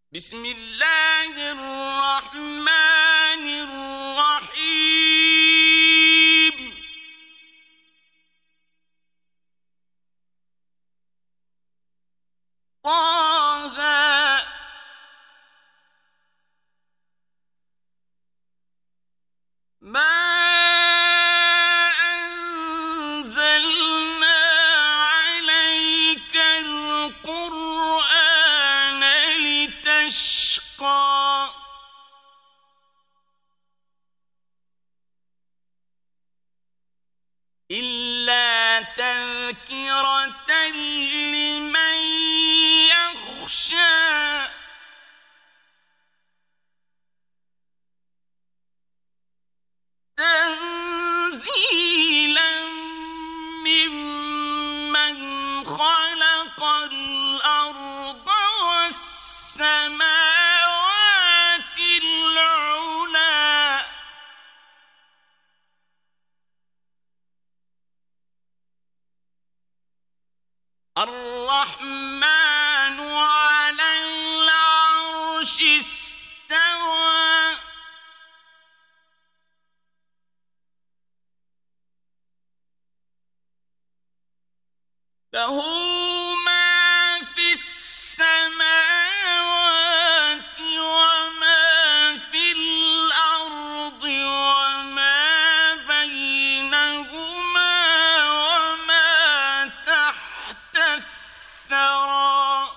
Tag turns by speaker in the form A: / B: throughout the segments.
A: بسم الله الرحمن الرحيم طه ما أنزلنا عليك القرآن لتشقى إلا تذكرة لمن يخشى تنزيلا ممن خلق الأرض والسماوات العلى الرحمن على العرش استوى له ما في السماوات وما في الأرض وما بينهما وما تحت الثرى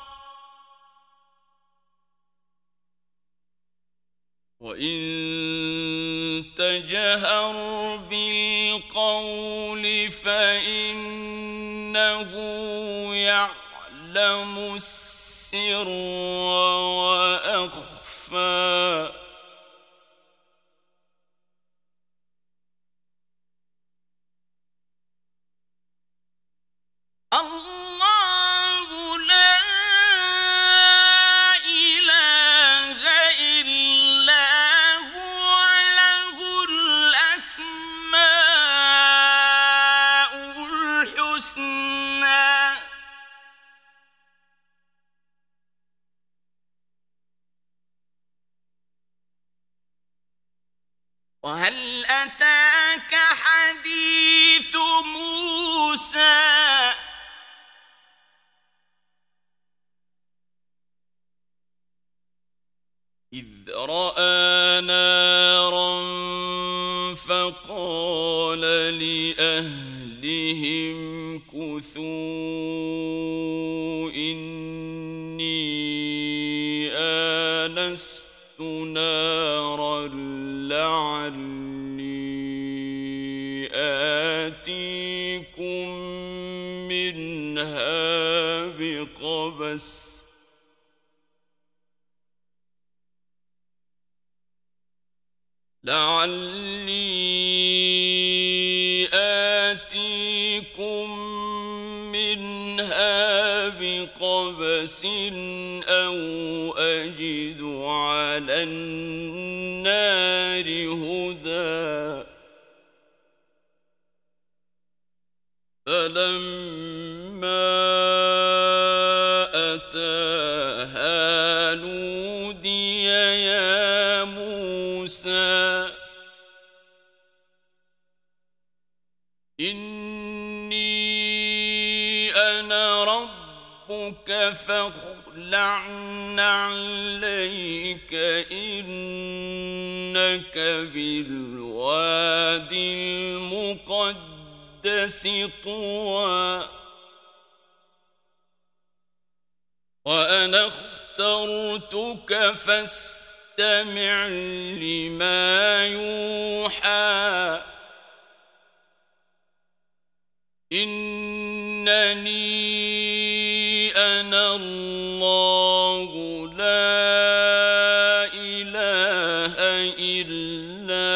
A: وإن تجهر بالقول فإنه يعلم السر وأخفى الله لا إله إلا هو له الأسماء الحسنى وهل أتاك حديث موسى إذ رأى نارا فقال لأهلهم كثوا إني آنست نارا لعلي آتيكم منها بقبس أو أجد على النار هدى فلما أتاها نودي يا موسى إني أنا ربك فاخلع نعليك إنك بالوادي المقدس طوى وأنا اخترتك فاستمع لما يوحى إنني أنا الله لا إله إلا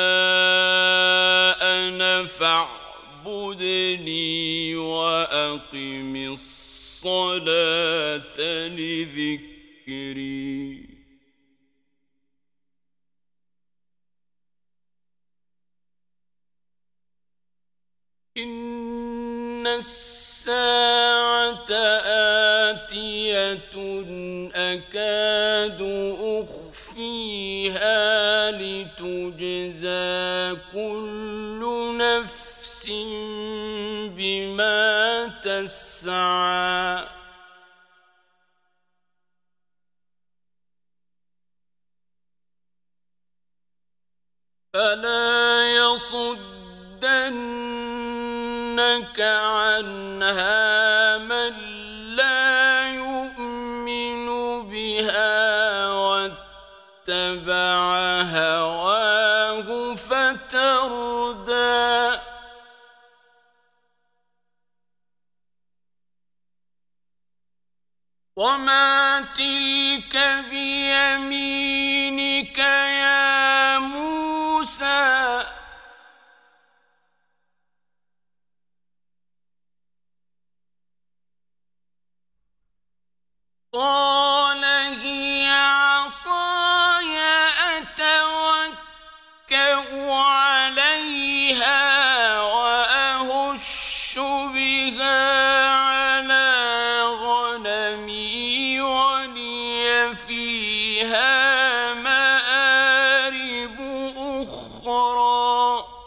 A: أنا فاعبدني وأقم الصلاة لذكري إن الساعة آتية أكاد أخفيها لتجزى كل نفس بما تسعى فلا يصدنك عنها من لا يؤمن بها واتبع هواه فتردى وما تلك بيمينك يا موسى قال هي عصاي أتوكأ عليها وأهش بها على غنمي ولي فيها مآرب أخرى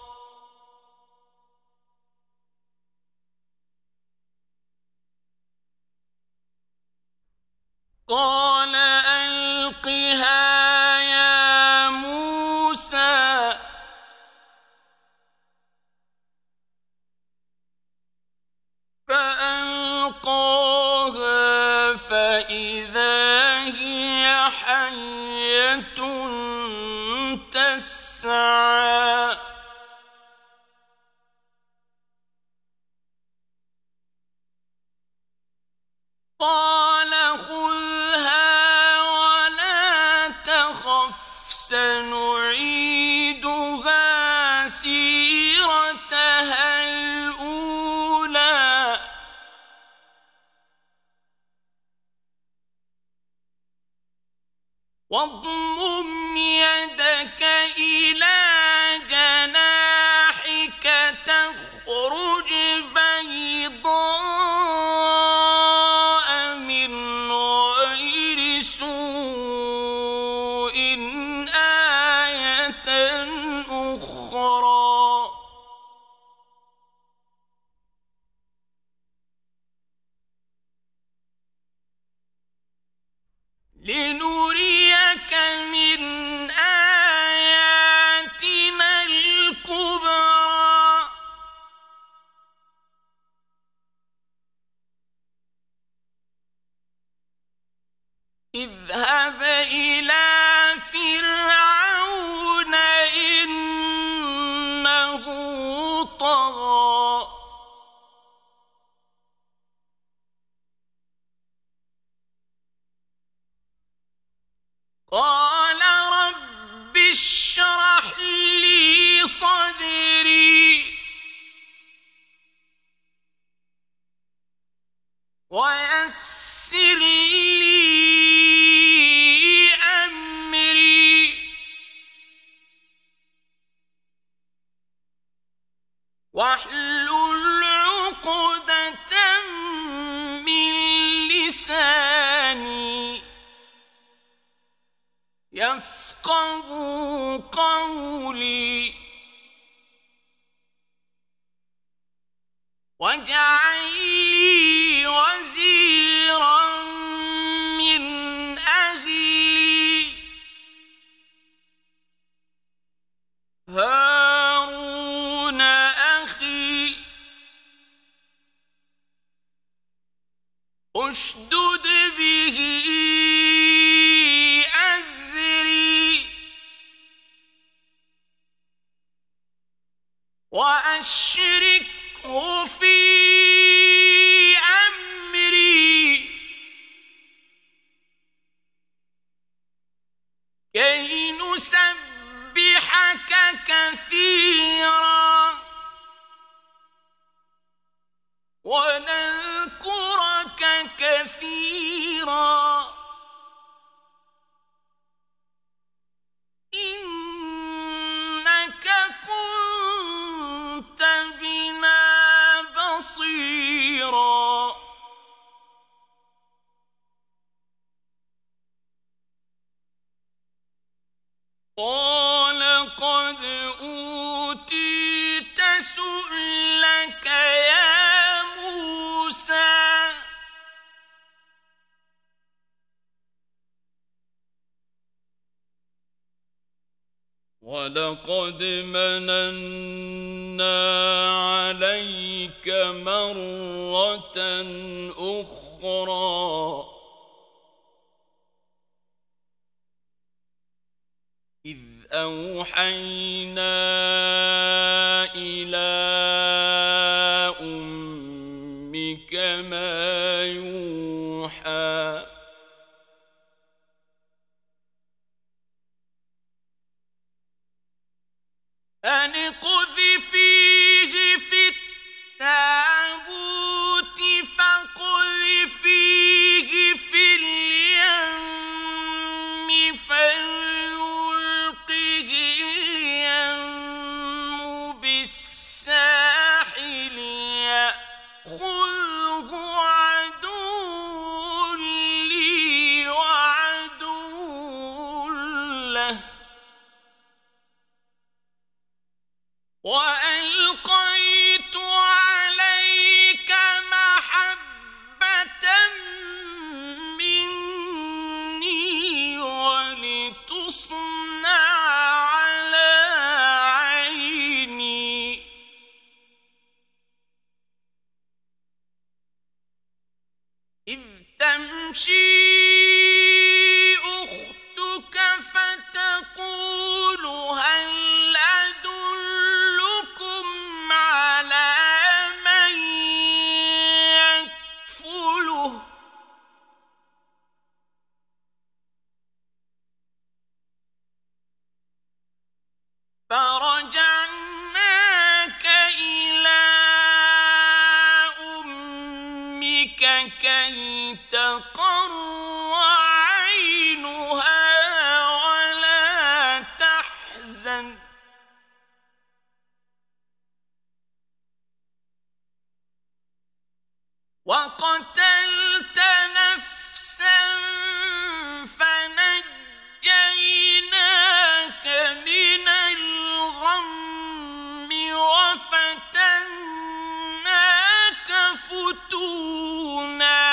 A: قال ألقها يا موسى فألقاها فإذا هي حية تسعى قال خذها ولا تخف سنعيدها سيرتها الأولى واضمم يدك إلى جناحك تخرج بيضاء من غير سوء آية أخرى لنريك من آياتنا الكبرى اذهب إلى فرعون إنه طغى قال رب اشرح لي صدري ويسر لي أمري واحلل عقدة من لساني يفقهوا قولي واجعل لي وزيرا من أهلي هارون أخي اشدد به أزري وأشركه في أمري كي نسبحك كثيرا ونذكرك كثيرا إنك كنت بنا بصيرا ولقد مننا عليك مرة أخرى إذ أوحينا إلى أمك ما يوحى أن اقذفيه في التابوت فاقذفيه في اليم فليلقه اليم بالساحل يأخذه عدو لي وعدو له وألقيت عليك محبة مني ولتصنع على عيني إذ تمشي أختك فتقول هل أدلكم على من يكفله فرجعناك إلى أمك كي تقر عينها ولا تحزن وقتلت نفسا فنجيناك من الغم وفتناك فتونا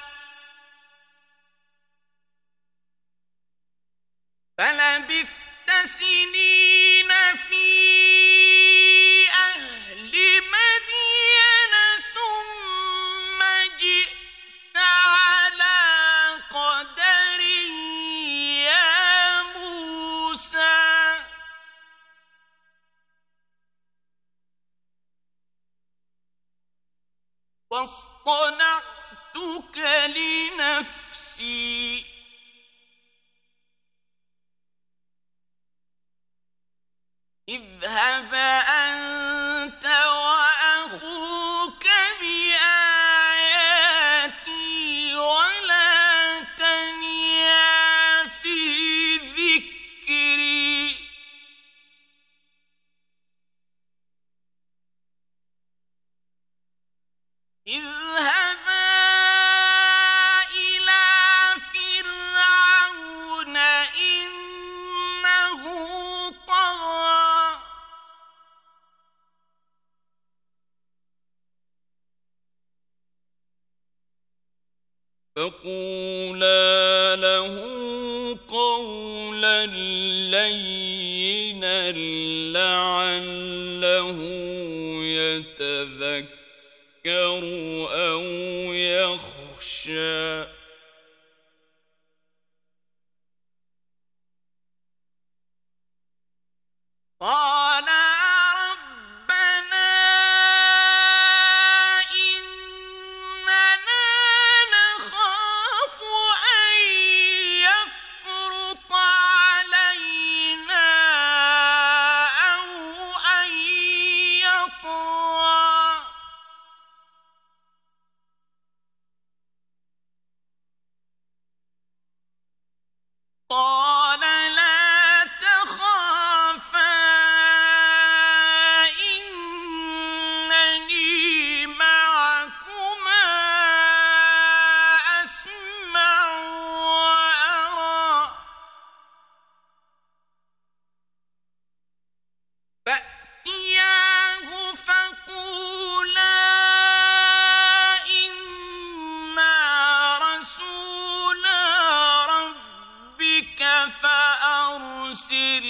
A: فلبثت سنين في أهل مدين ثم جئت على قدر يا موسى واصطنعتك لنفسي اذهب أنت وأخوك بآياتي ولا تنيا في ذكري اذهبا إلى فرعون إنه طغى فقولا له قولا لينا لعله يتذكر أو يخشى قال ربنا إننا نخاف أن يفرط علينا أو أن يطغى قال لا تخافا إنني معكما أسمع وأرى فأتياه فقولا إنا رسولا ربك أرسل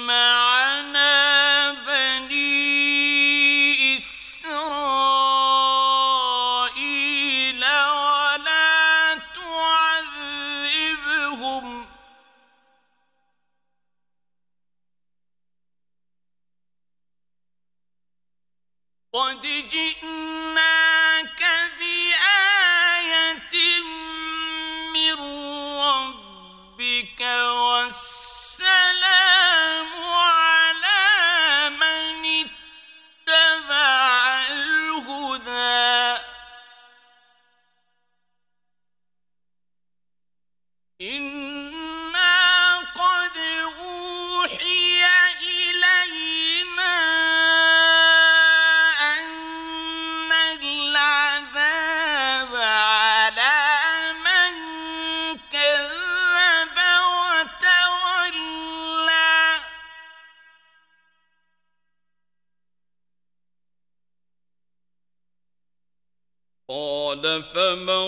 A: معنا بني إسرائيل ولا تعذبهم قد جئناك بآية من ربك والسلام على من اتبع الهدى إنا قد أوحي إلينا أن العذاب على من كذب وتولى قال فمن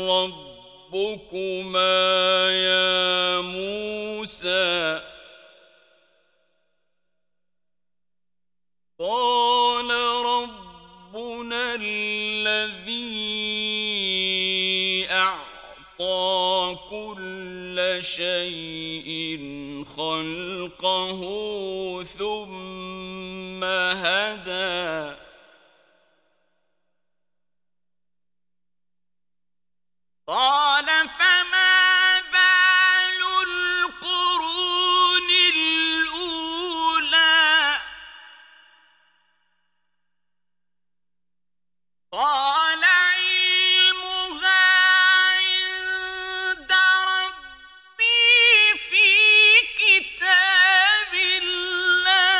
A: ربكما يا موسى قال ربنا الذي أعطى كل شيء خلقه ثم هدى قال فما بال القرون الأولى قال علمها عند ربي في كتاب لا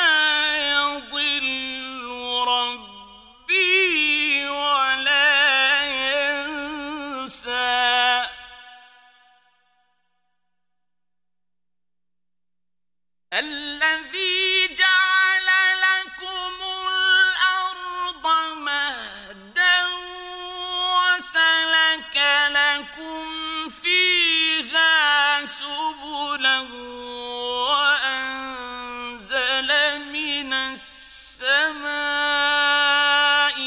A: يضل ربي ولا ينسى الذي جعل لكم الأرض مهدا وسلك لكم فيها سبلا وأنزل من السماء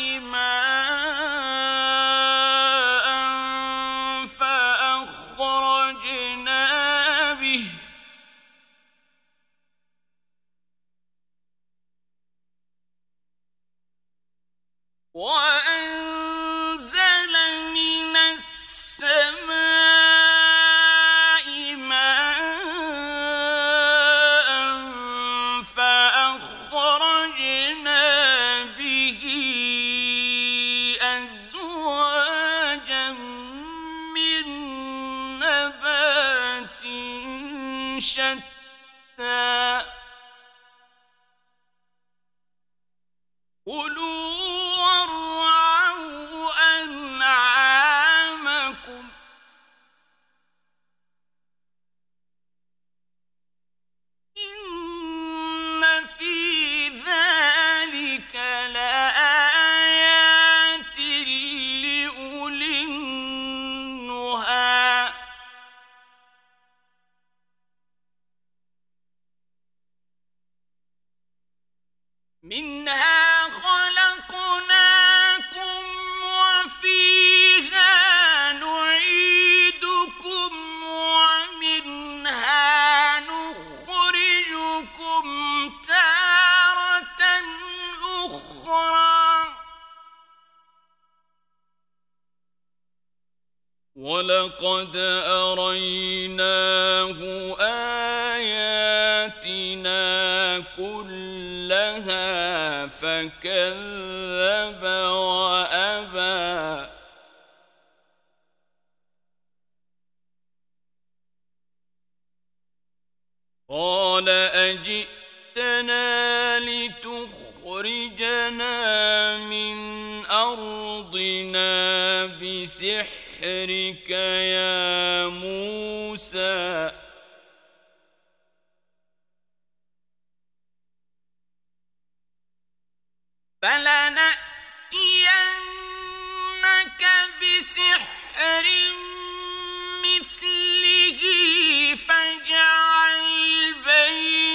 A: ماء وأنزل من السماء ماء فأخرجنا به أزواجا من نبات شتى كلوا وارعوا أنعامكم إن في ذلك لآيات لأولي النهى منها خلقناكم وفيها نعيدكم ومنها نخرجكم تارة أخرى ولقد أريناه آياتنا كلها فكذب وأبى قال أجئتنا لتخرجنا من أرضنا بسحرك يا موسى فلنأتينك بسحر مثله فاجعل بيننا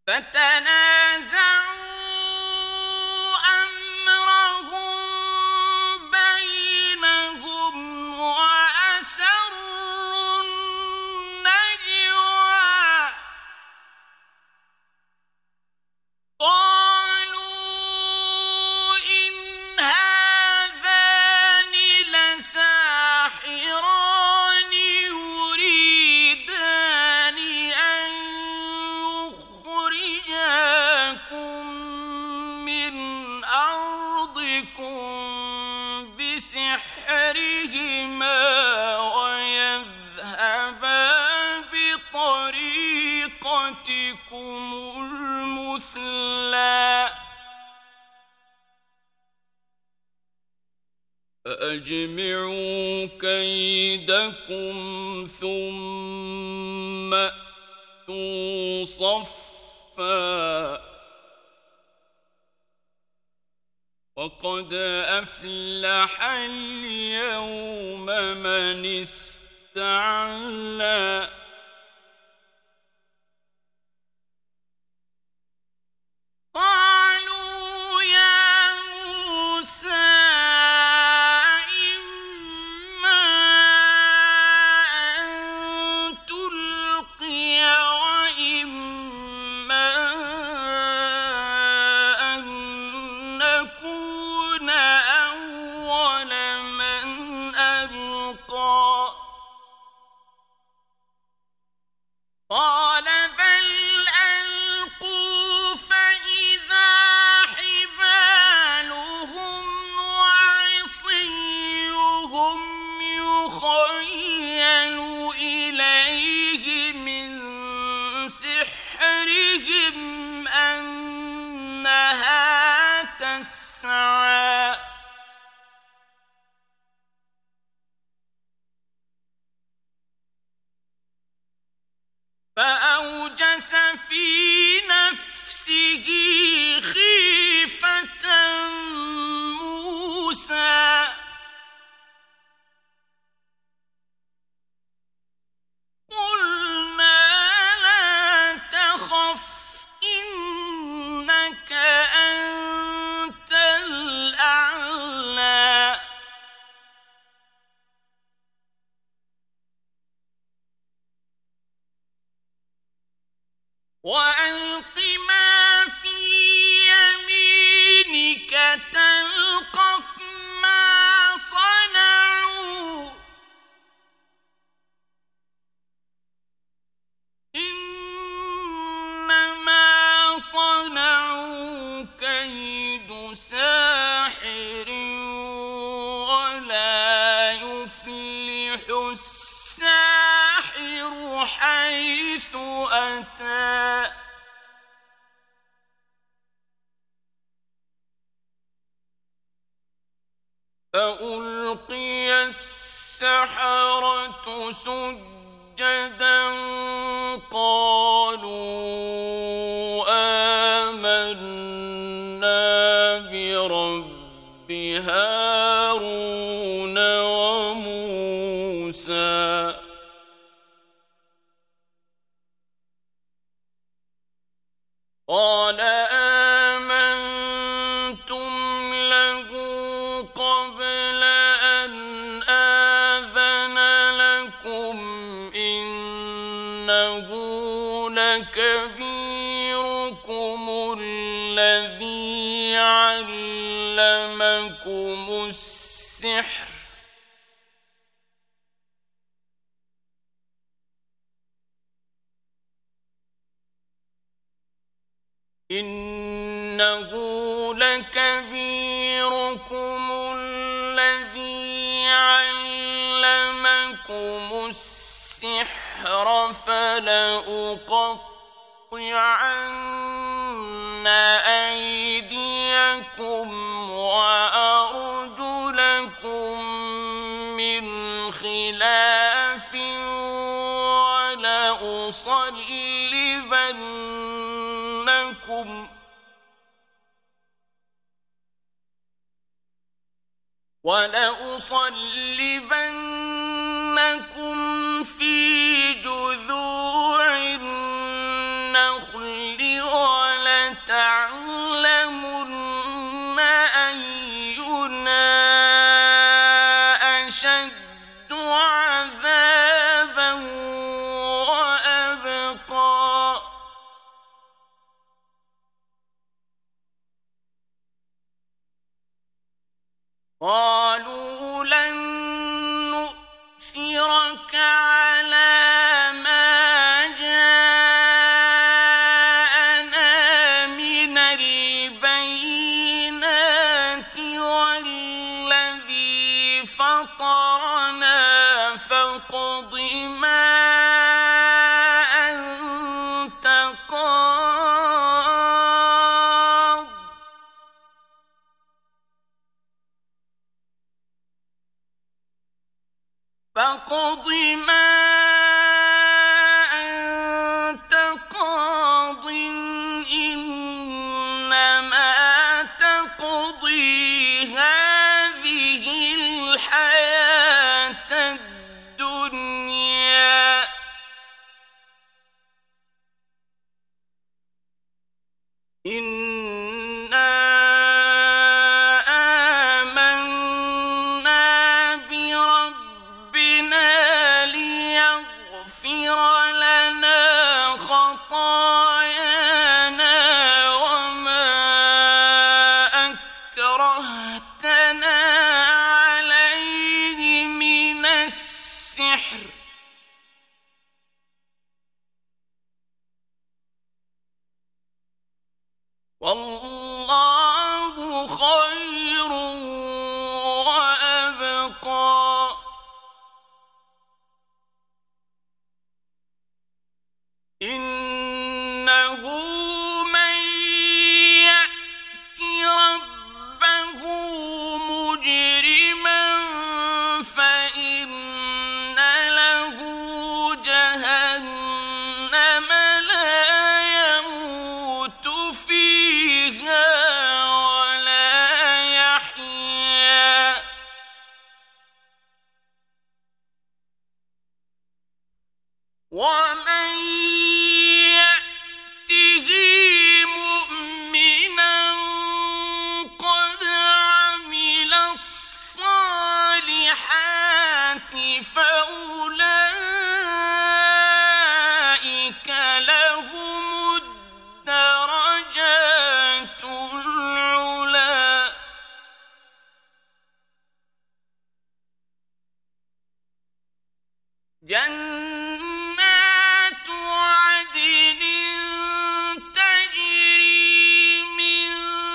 A: فتنازعوا أمرهم بينهم وأسروا النجوى قالوا إن هذان لساحران يريدان أن يخرجاكم من أرضكم بسحرهما ويذهبا بطريقتكم المثلى فأجمعوا كيدكم ثم أتوا صفا وقد أفلح اليوم من استعلى قالوا يا موسى إما أن تلقي وإما أن نكون أول من ألقى قال بل ألقوا فإذا حبالهم وعصيهم يخيل إليه من سحرهم أنها تسعى فأوجس في نفسه خيفة موسى قلنا لا تخف إنك أنت الأعلى وألق ما في يمينك تلقف ما صنعوا إنما صنعوا كيد ساحر ولا يفلح الساحر حيث أتى فألقي السحرة سجدا قالوا آمنا برب هارون وموسى قال آمنتم له قبل أن آذن لكم إنه لكبيركم الذي علمكم السحر إنه لكبيركم الذي علمكم السحر فلأقطعن أيديكم وأرجلكم من خلاف ولأصلبنكم في جذوع النخل ما أنت قاض فاقض ما أنت قاض إنما تقضي هذه الحياة الدنيا إنا آمنا بربنا ليغفر لنا خطايانا وما أكرهتنا عليه من السحر والله خير وأبقى إنه من يأت ربه مجرما فإن له جهنم لا يموت فيها ولا يحيا ومن يأته مؤمنا قد عمل الصالحات فأولئك لهم الدرجات العلى جنات عدن تجري من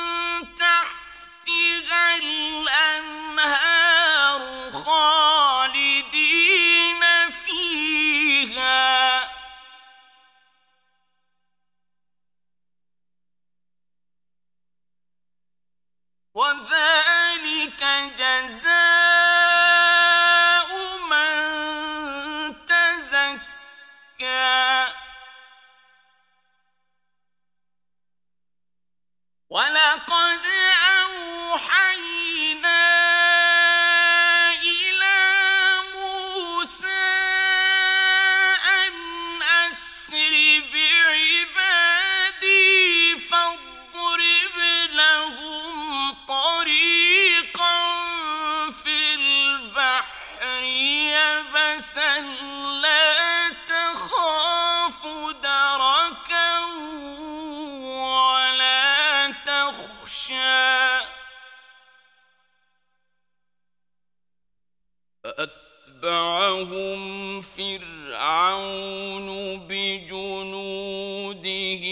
A: تحتها الأنهار خالدين فيها وذلك جزاء من تزكى ولقد أوحينا إلى موسى أن أسر بعبادي فاضرب لهم طريقا في البحر يبسا لا تخاف دركا ولا تخشى فأتبعهم فرعون بجنوده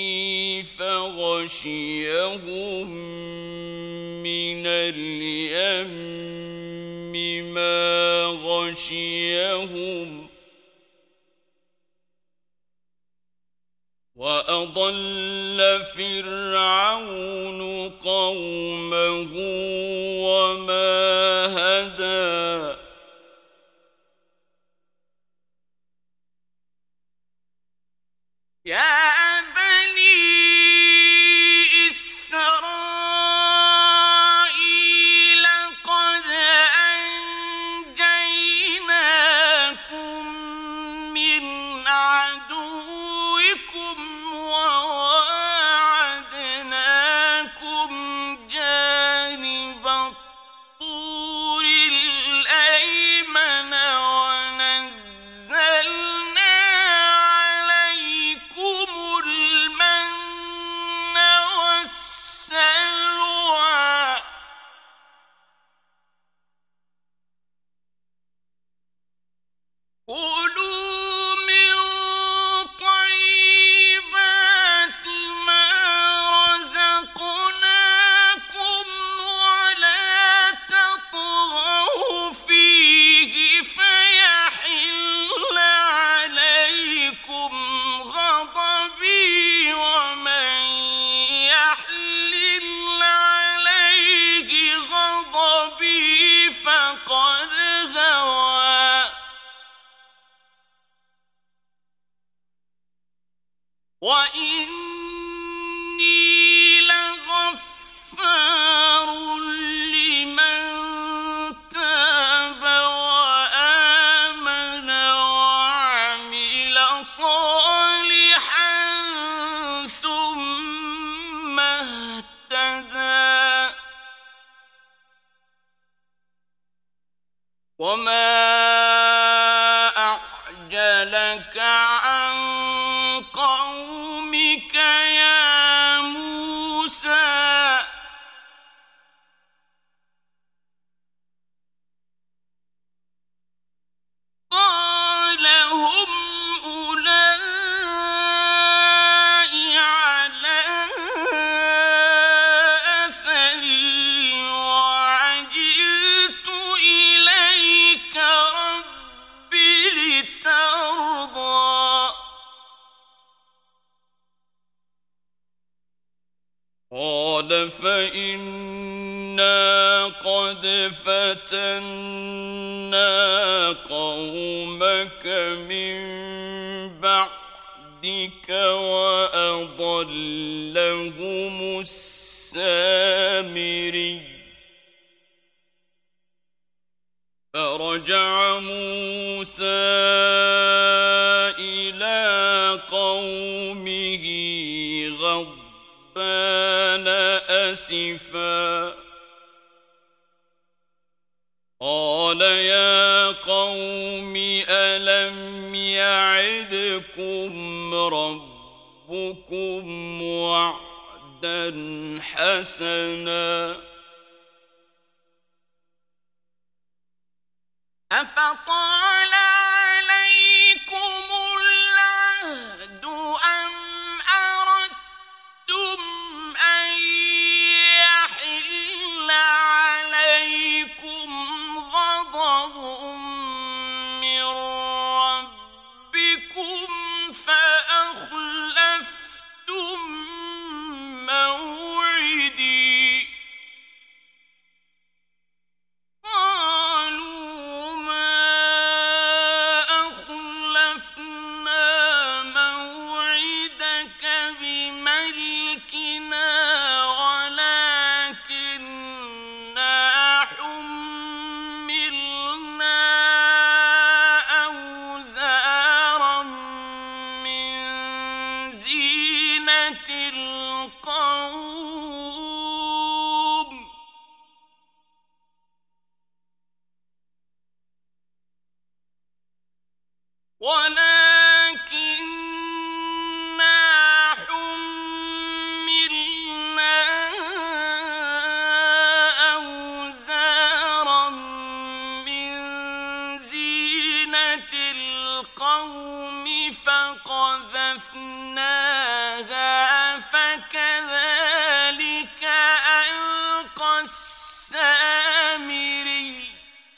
A: فغشيهم من اليم ما غشيهم وأضل فرعون قومه وما هدى يا بني إسرائيل قد أنجيناكم من عدوكم وواعدناكم جانب الطور الأيمن ونزلنا عليكم المن والسلوى كلوا من وإني لغفار لمن تاب وآمن وعمل صالحا ثم اهتدى وما أعجلك عن قومك يا موسى قال هم أولئك على أثري وعجلت إليك رب لترضى قال فإنا قد فتنا قومك من بعدك وأضلهم السامري فرجع موسى إلى قومه غضبان أسفا قال يا قوم ألم يعدكم ربكم وعدا حسنا أفطال عليكم العهد أم أردتم أن يحل عليكم غضب من ربكم فأخلفتم موعدي قالوا ما أخلفنا موعدك بملكنا ولكننا حملنا أوزارا من زينة القوم أوزارا من زينة القوم فقذفناها فكذلك ألقى السامري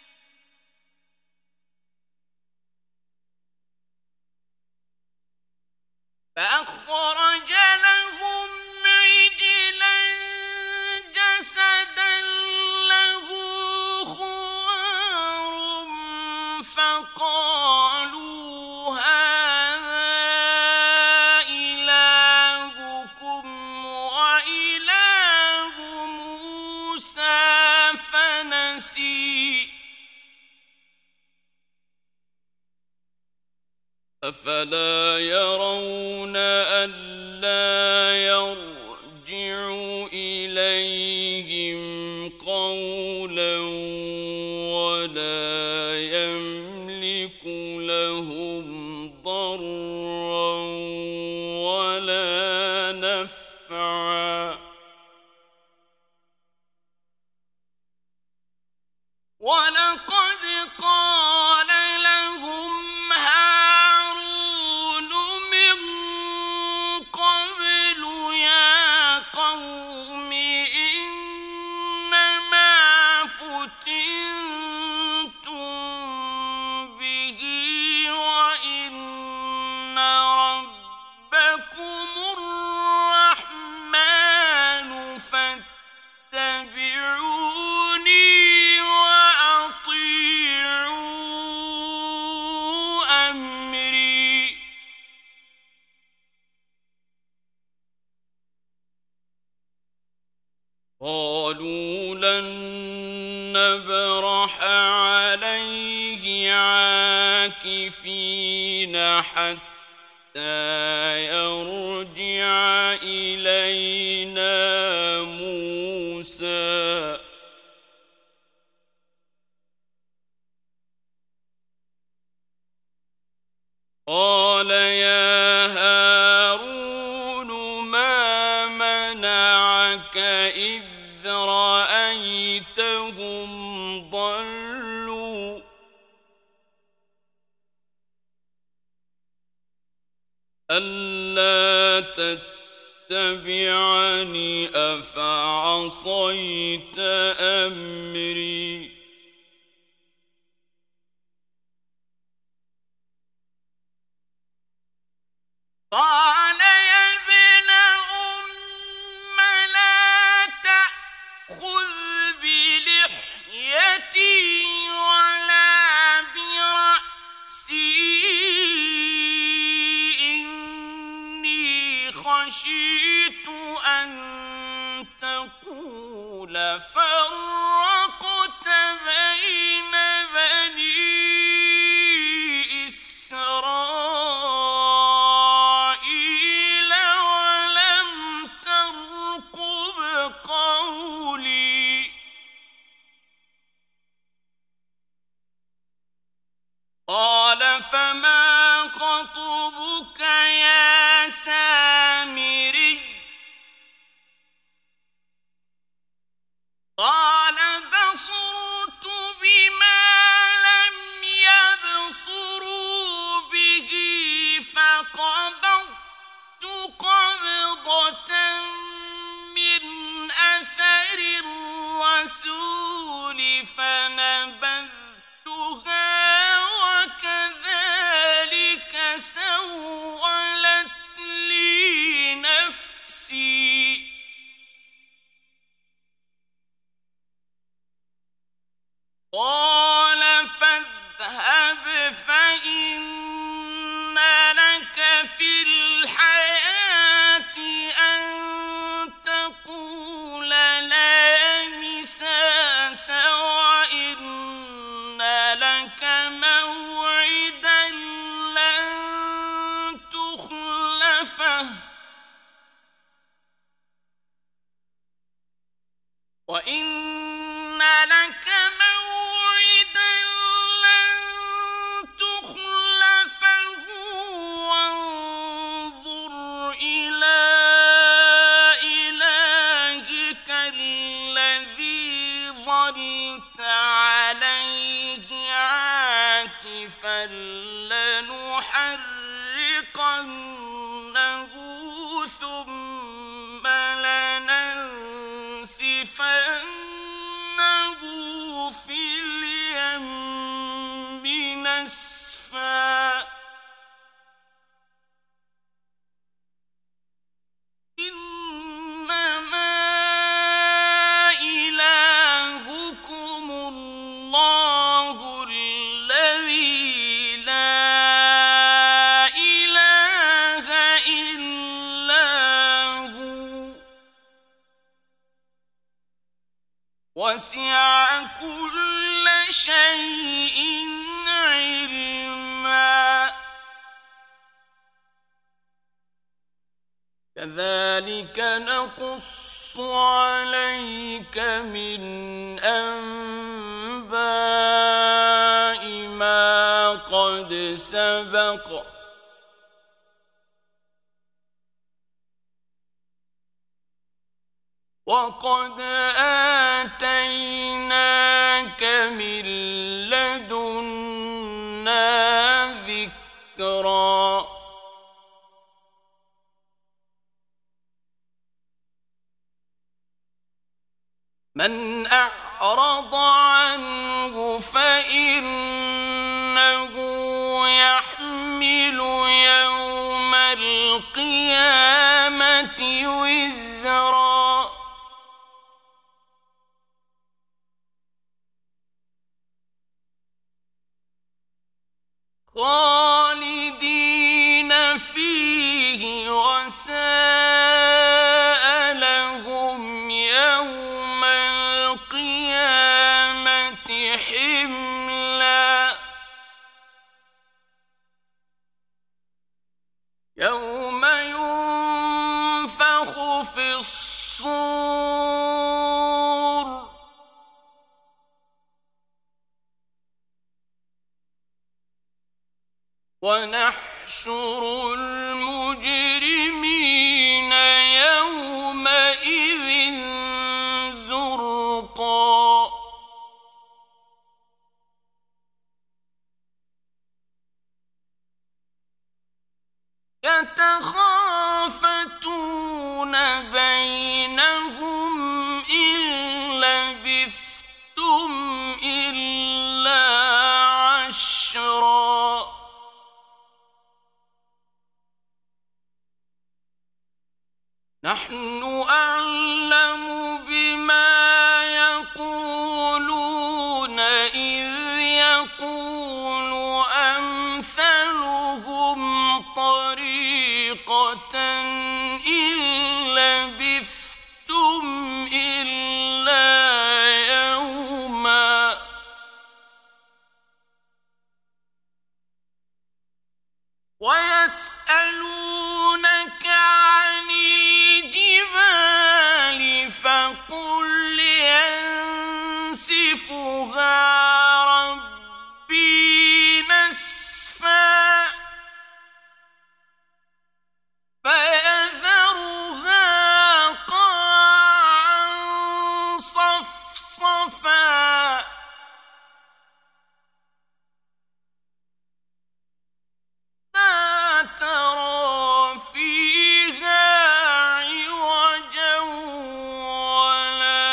A: فأخرج لهم عجلا جسدا له خوار فقالوا هذا إلهكم وإله موسى فنسي أفلا يرون ألا يرجع إليهم قولا ولا يملك لهم ضرا ولا نفعا ولقد قال لهم هارون من قبل يا قوم إنما فتنتم به وإن قالوا لن نبرح عليه عاكفين حتى يرجع إلينا موسى. قال يا هارون ما منعك إذ رأيتهم ضلوا ألا تتبعني أفعصيت أمري. قال يا ابن أم لا تأخذ بلحيتي ولا برأسي إني خشيت أن تقول فرقت بين بني إسرائيل ولم ترقب قولي. قال فما خطبك يا سامري. قال بصرت بما لم يبصروا به فقبضت قبضة من أثر الرسول فنبذتها وكذلك سولت لي نفسي. قال فاذهب فإن لك في الحياة أن تقول لا مساس وإن لك موعدا لن تخلفه وإن لك موعدا لن تخلفه وانظر إلى إلهك الذي ظلت عليه عاكفا لنحرقنه ثم لننسفنه في اليم نسفا. إنما إلهكم الله الذي لا إله إلا هو وسع كل شيء علما. كذلك نقص عليك من أنباء ما قد سبق وقد آتيناك من لدنا ذكرا. من أعرض عنه فإنه يحمل يوم القيامة وزرا. خالدين فيه وساء لهم يوم يوم ينفخ في الصور ونحشر المجرمين يومئذ زرقا يتخافتون بينهم إن لبثتم إلا عشرا نحن أعلم بما يقولون إذ يقول أمثلهم طريقة إن لبثتم إلا يوما ويسألونك عن الجبال فقل ينسفها ربي نسفا فيذرها قاعا صفصفا لا ترى فيها عوجا ولا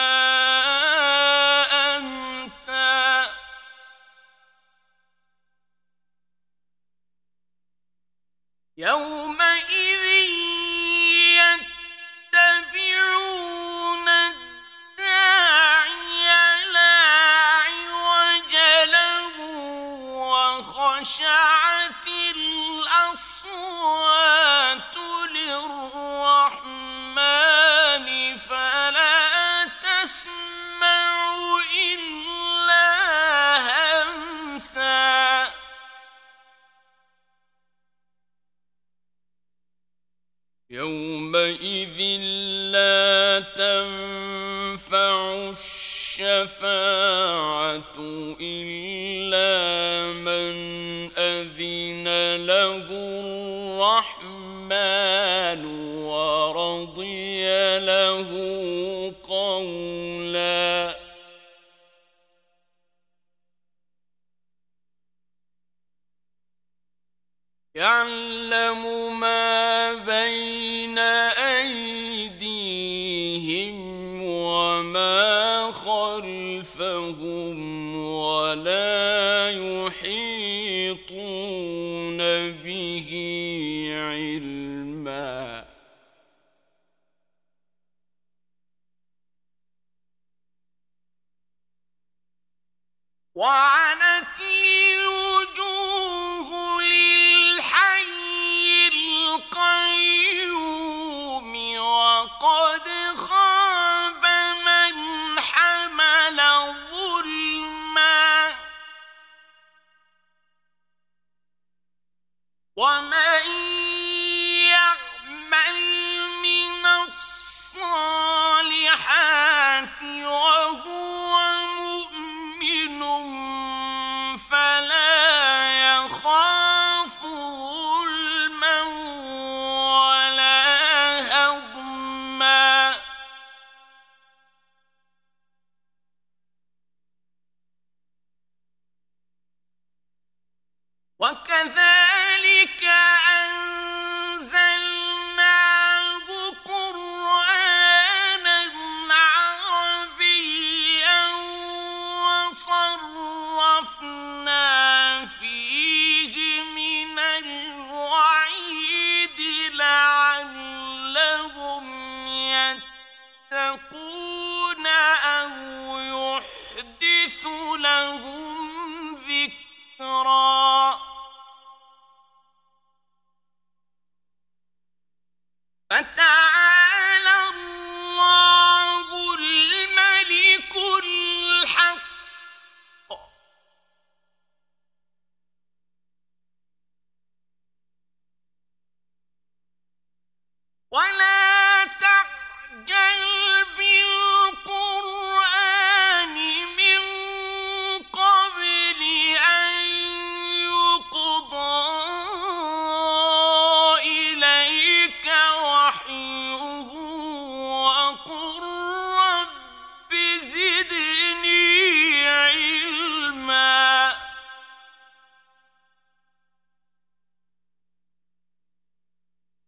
A: أمتا يومئذ يتبعون الداعي لا عوج له وخشعت الأصوات للرحمن فلا تسمع إلا همسا يومئذ لا تنفع الشفاعة إلا من أذن له الرحمن ورضي له قولا يعلم ما بين أيديهم وما خلفهم ولا يحيطون به علما وعنت الوجوه للحي القيوم وقد خاب من حمل ظلما ومن يعمل من الصالحات وهو مؤمن فلا يخاف ظلما ولا هضما وكذلك أنزلناه قرآنا عربيا وصرفنا فيه من الوعيد لعلهم يتقون أو يحدث لهم ذكرا فتعالى الله الملك الحق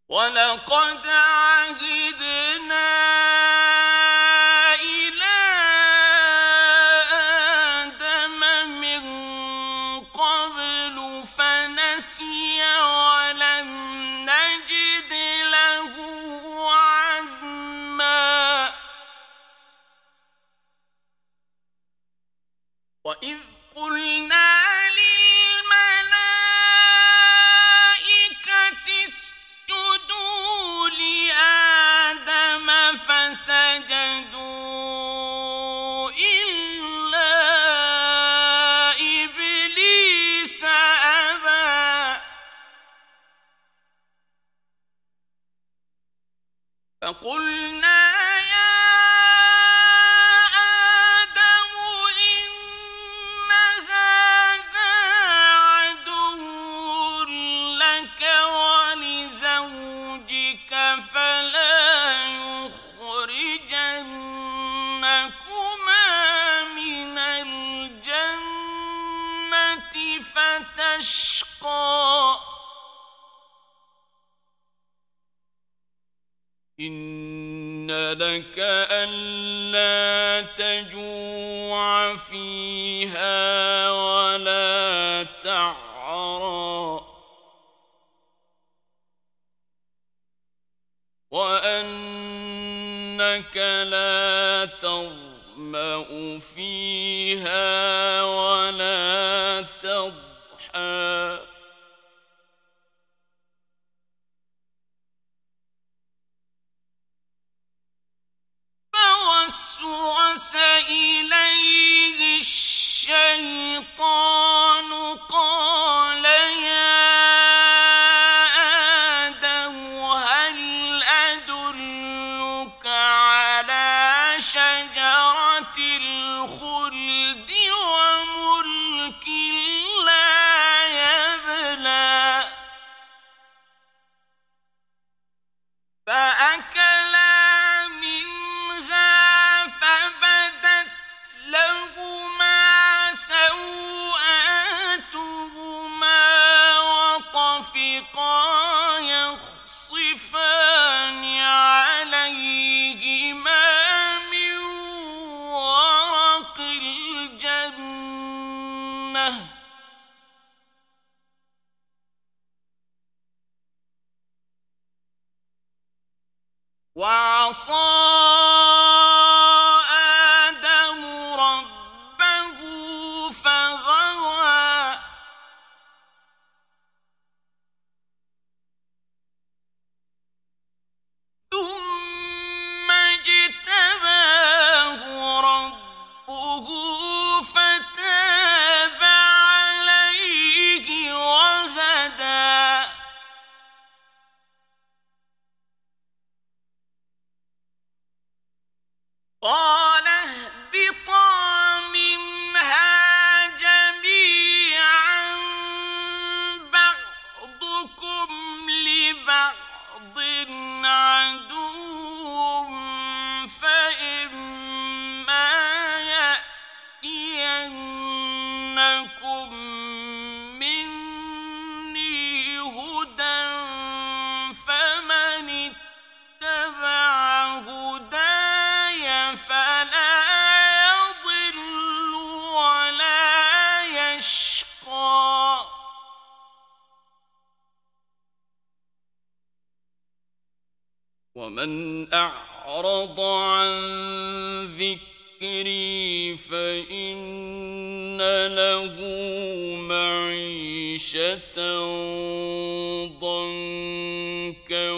A: وَلَقَدْ عَهِدْنَا إِلَىٰ آدَمَ مِن قَبْلُ فَنَسِيَ وَلَمْ نَجِدْ لَهُ عَزْمًا وَإِذْ قُلْنَا فسجدوا إلا إبليس أبى فقلنا يا آدم إن هذا عدو لك ولزوجك فلا فتشقى إن لك ألا تجوع فيها ولا تعرى وأنك لا تظمأ فيها ولا تضحى فوسوس إليه الشيطان قال يا آدم هل أدلك على شجرة الخلد وملك لا يبلى فأكلا منها فبدت لهما سوآتهما وطفقا يخصفان عليهما من ورق الجنة وعصى آدم ربه فغوى ثم اجتباه ربه فتاب عليه وهدى قال اهبطا منها جميعا بعضكم لبعض عدو فإما يأتينكم مني هدى فمن اتبع هداي فلا يضل ولا يشقى ومن أعرض عن ذكري فإن له معيشة ضنكا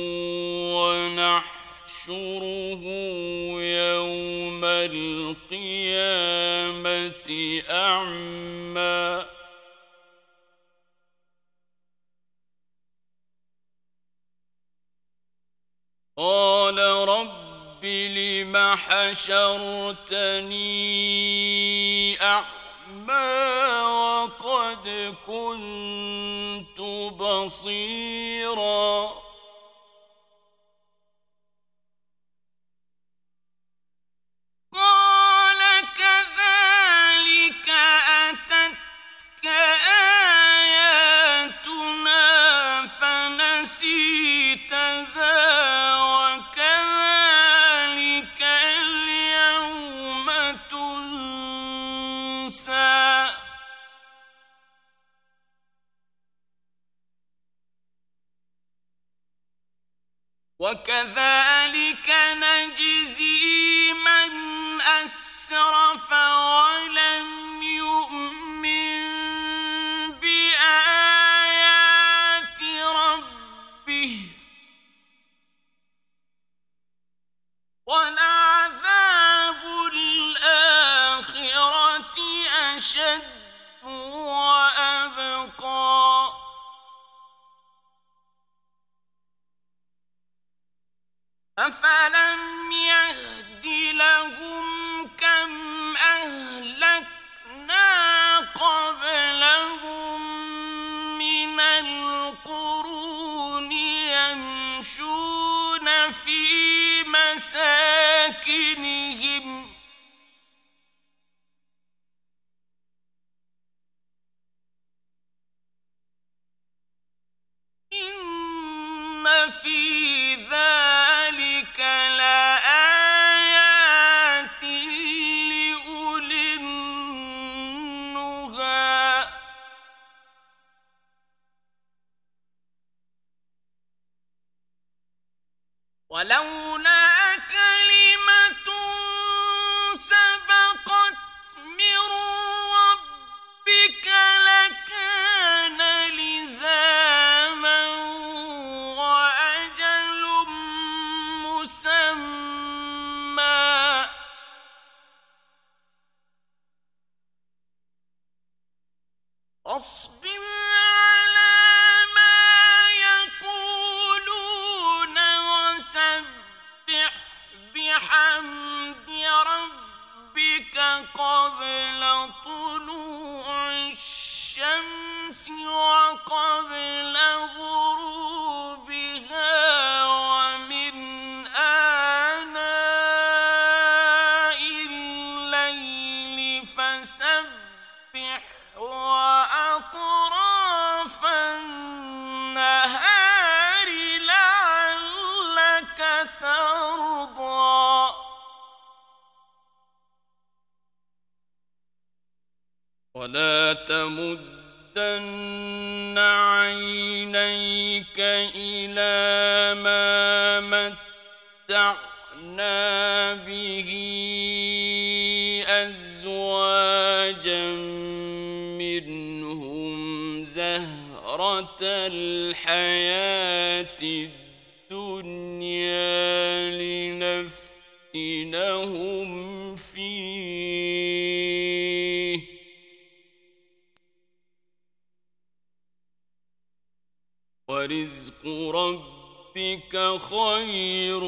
A: ونحشره يوم القيامة أعمى قال رب لم حشرتني أعمى وقد كنت بصيرا قال كذلك أتتك آياتنا فنسيتها وكذلك نجزي من أسرف ولم يؤمن بآيات ربه ولعذاب الآخرة أشد وأبقى أفلم يهد لهم كم أهلكنا قبلهم من القرون يمشون في مساكنهم إن في ذلك لآيات لأولي النهى ولولا كلمة سبقت من ربك لكان لزاما وأجل مسمى فاصبر على ما يقولون وسبح بحمد ربك قبل طلوع الشمس وقبل غروبها ومن آناء الليل فسبح وأطراف النهار لعلك ترضى ولا تمدن عينيك إلى ما متعنا به أزواجا منهم زهرة الحياة الدنيا لنفتنهم فيه ورزق ربك خير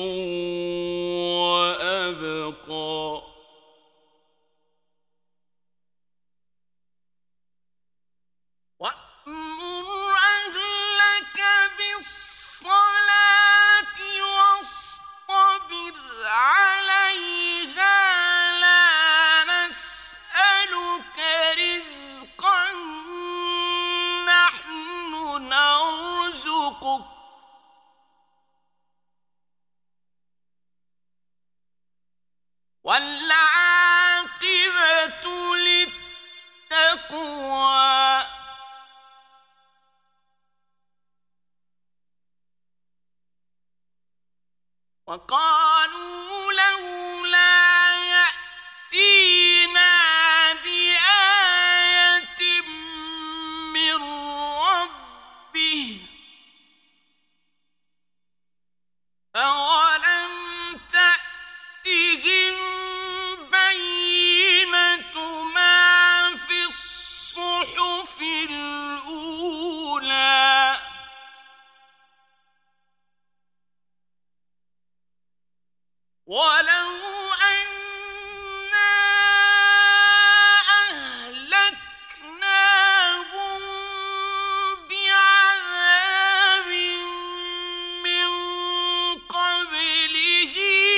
A: وأبقى وأمر أهلك بالصلاة واصطبر عليها لا نسألك رزقا نحن نرزقك والعاقبة للتقوى وقالوا لولا يأتينا بآية من ربه أولم تأتهم بينة ما في الصحف الأولى ولو أنا أهلكناهم بعذاب من قبله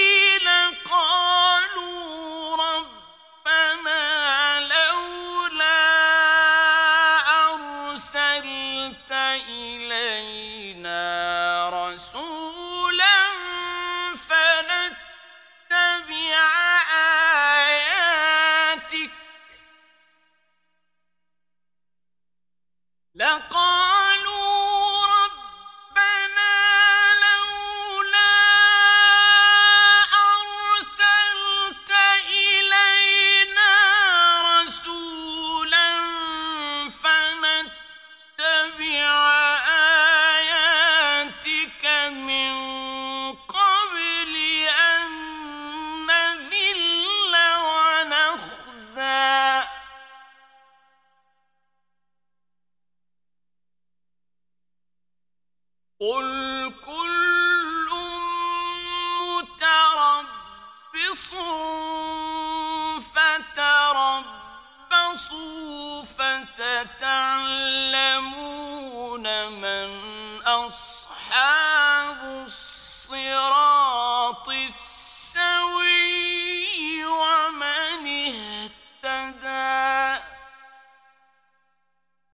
A: لقالوا ربنا لولا أرسلت إلينا رسولا فنتبع قُلْ كُلٌّ مُّتَرَبِّصٌ فَتَرَبَّصُوا فَسَتَعْلَمُونَ مَنْ